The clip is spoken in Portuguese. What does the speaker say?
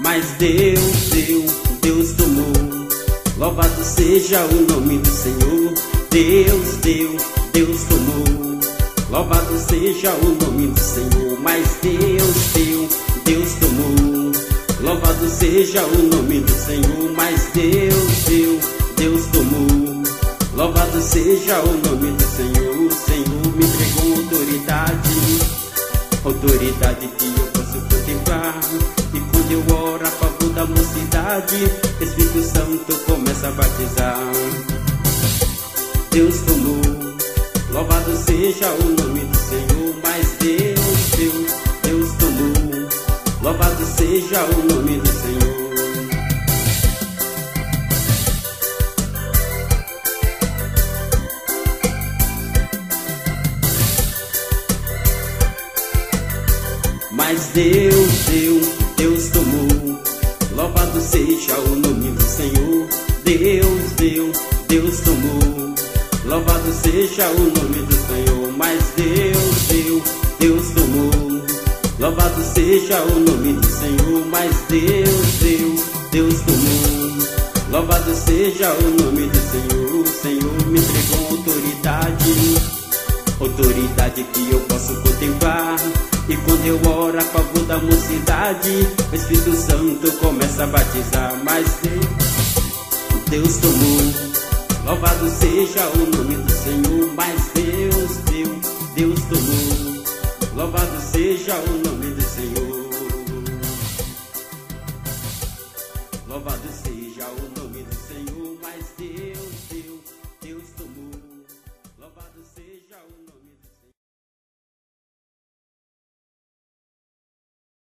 Mas Deus deu, Deus tomou. Louvado seja o nome do Senhor. Deus deu, Deus tomou. Louvado seja o nome do Senhor. Mas Deus deu, Deus tomou. Louvado seja o nome do Senhor. Mas Deus deu, Deus tomou. Louvado seja o nome do Senhor. O Senhor me entregou autoridade, autoridade que eu posso contemplar. E quando eu oro a favor da mocidade, Espírito Santo começa a batizar. Deus tomou, louvado seja o nome do Senhor. Mas Deus deu, Deus tomou. Louvado seja o nome do Senhor. Mas Deus deu, Deus tomou. Louvado seja o nome do Senhor. Deus deu, Deus tomou. Louvado seja o nome do Senhor. Mas Deus deu, Deus tomou. Louvado seja o nome do Senhor. Mas Deus deu, Deus tomou. Louvado seja o nome do Senhor. O Senhor me entregou autoridade, autoridade que eu posso contemplar. E quando eu oro a favor da mocidade, o Espírito Santo começa a batizar. Mas Deus tomou, louvado seja o nome do Senhor. Mas Deus deu, Deus tomou. Louvado seja o nome do Senhor. Louvado seja o nome